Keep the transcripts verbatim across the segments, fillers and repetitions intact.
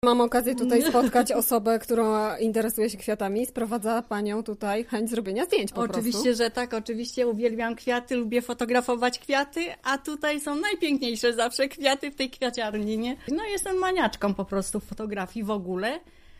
Mam okazję tutaj spotkać osobę, która interesuje się kwiatami. Sprowadza panią tutaj chęć zrobienia zdjęć po Oczywiście, prostu. że tak. Oczywiście uwielbiam kwiaty, lubię fotografować kwiaty, a tutaj są najpiękniejsze zawsze kwiaty w tej kwiaciarni, nie? No jestem maniaczką po prostu fotografii w ogóle,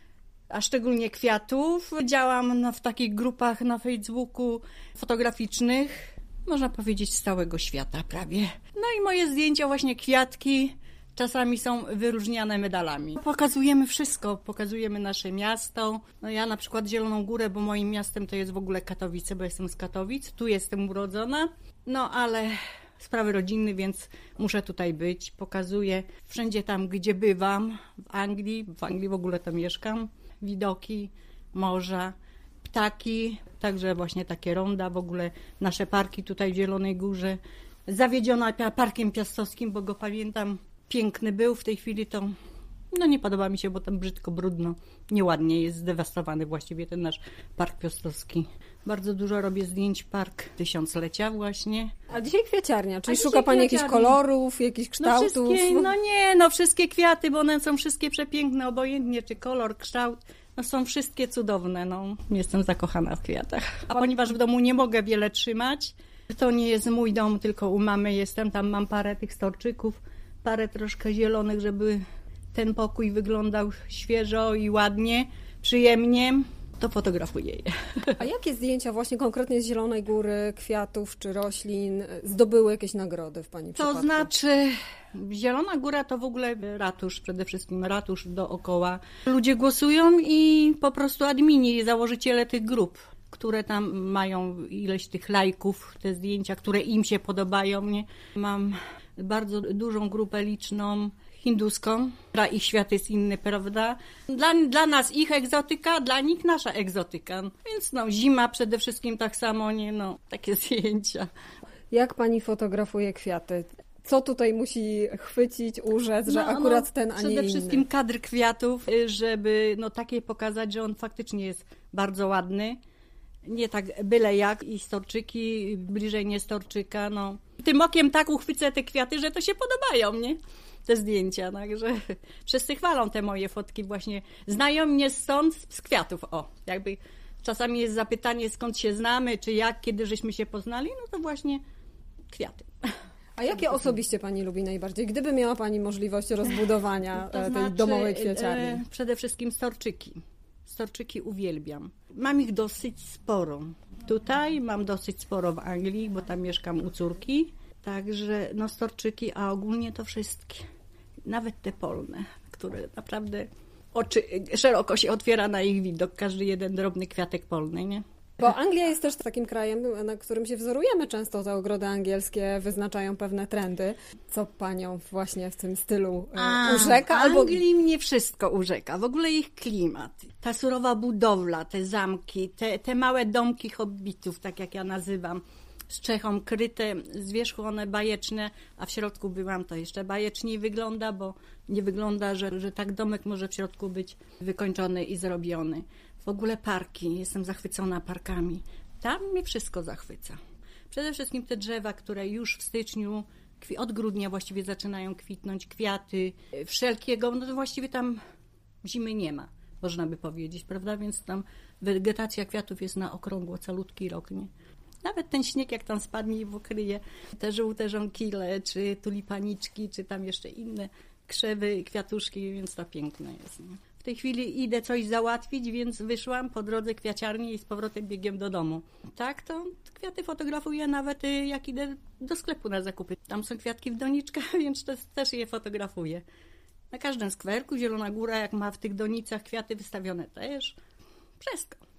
a szczególnie kwiatów. Działam no, w takich grupach na Facebooku fotograficznych, można powiedzieć z całego świata prawie. No i moje zdjęcia, właśnie kwiatki, czasami są wyróżniane medalami. Pokazujemy wszystko, pokazujemy nasze miasto. No ja na przykład Zieloną Górę, bo moim miastem to jest w ogóle Katowice, bo jestem z Katowic. Tu jestem urodzona, no ale sprawy rodzinne, więc muszę tutaj być. Pokazuję wszędzie tam, gdzie bywam, w Anglii, w Anglii w ogóle to mieszkam. Widoki, morza, ptaki, także właśnie takie ronda, w ogóle nasze parki tutaj w Zielonej Górze. Zawiedziona parkiem piastowskim, bo go pamiętam, piękny był, w tej chwili to no nie podoba mi się, bo tam brzydko, brudno, nieładnie jest zdewastowany właściwie ten nasz park piastowski. Bardzo dużo robię zdjęć park tysiąclecia właśnie. A dzisiaj kwiaciarnia, czyli A szuka pani kwiaciarnia. jakichś kolorów, jakichś kształtów? No, wszystkie, no nie, no wszystkie kwiaty, bo one są wszystkie przepiękne, obojętnie czy kolor, kształt, no są wszystkie cudowne, no. Jestem zakochana w kwiatach. A ponieważ w domu nie mogę wiele trzymać, to nie jest mój dom, tylko u mamy jestem, tam mam parę tych storczyków, parę troszkę zielonych, żeby ten pokój wyglądał świeżo i ładnie, przyjemnie, to fotografuję je. A jakie zdjęcia właśnie konkretnie z Zielonej Góry, kwiatów czy roślin zdobyły jakieś nagrody w pani przypadku? To znaczy, Zielona Góra to w ogóle ratusz, przede wszystkim ratusz dookoła. Ludzie głosują i po prostu admini, założyciele tych grup, które tam mają ileś tych lajków, te zdjęcia, które im się podobają. Nie? Mam bardzo dużą grupę liczną hinduską, dla ich świat jest inny, prawda? Dla, dla nas ich egzotyka, dla nich nasza egzotyka. Więc no, zima przede wszystkim tak samo, nie no, takie zdjęcia. Jak pani fotografuje kwiaty? Co tutaj musi chwycić, urzec, że no, akurat no, ten, a nie inny? Przede wszystkim kadr kwiatów, żeby no, takie pokazać, że on faktycznie jest bardzo ładny. Nie tak byle jak i storczyki, bliżej nie storczyka, no. Tym okiem tak uchwycę te kwiaty, że to się podobają, nie? Te zdjęcia, także wszyscy chwalą te moje fotki właśnie. Znają mnie stąd z kwiatów, o. Jakby czasami jest zapytanie, skąd się znamy, czy jak, kiedy żeśmy się poznali, no to właśnie kwiaty. A jakie osobiście pani lubi najbardziej? Gdyby miała pani możliwość rozbudowania to tej znaczy, domowej kwiaciarni. E, przede wszystkim storczyki. Storczyki uwielbiam. Mam ich dosyć sporo. Tutaj mam dosyć sporo w Anglii, bo tam mieszkam u córki. Także no storczyki, a ogólnie to wszystkie. Nawet te polne, które naprawdę oczy szeroko się otwiera na ich widok. Każdy jeden drobny kwiatek polny, nie? Bo Anglia jest też takim krajem, na którym się wzorujemy często. Te ogrody angielskie wyznaczają pewne trendy. Co panią właśnie w tym stylu A, urzeka? W albo Anglii mnie wszystko urzeka. W ogóle ich klimat. Ta surowa budowla, te zamki, te, te małe domki hobbitów, tak jak ja nazywam, z czechą kryte, z wierzchu one bajeczne, a w środku byłam, to jeszcze bajeczniej wygląda, bo nie wygląda, że, że tak domek może w środku być wykończony i zrobiony. W ogóle parki, jestem zachwycona parkami. Tam mnie wszystko zachwyca. Przede wszystkim te drzewa, które już w styczniu, od grudnia właściwie zaczynają kwitnąć, kwiaty, wszelkiego, no to właściwie tam zimy nie ma, można by powiedzieć, prawda? Więc tam wegetacja kwiatów jest na okrągło, calutki rok, nie? Nawet ten śnieg, jak tam spadnie i pokryje te żółte żonkile, czy tulipaniczki, czy tam jeszcze inne krzewy, kwiatuszki, więc to piękne jest. Nie? W tej chwili idę coś załatwić, więc wyszłam po drodze kwiaciarni i z powrotem biegiem do domu. Tak, to kwiaty fotografuję nawet jak idę do sklepu na zakupy. Tam są kwiatki w doniczkach, więc też, też je fotografuję. Na każdym skwerku Zielona Góra, jak ma w tych donicach kwiaty wystawione też. Wszystko.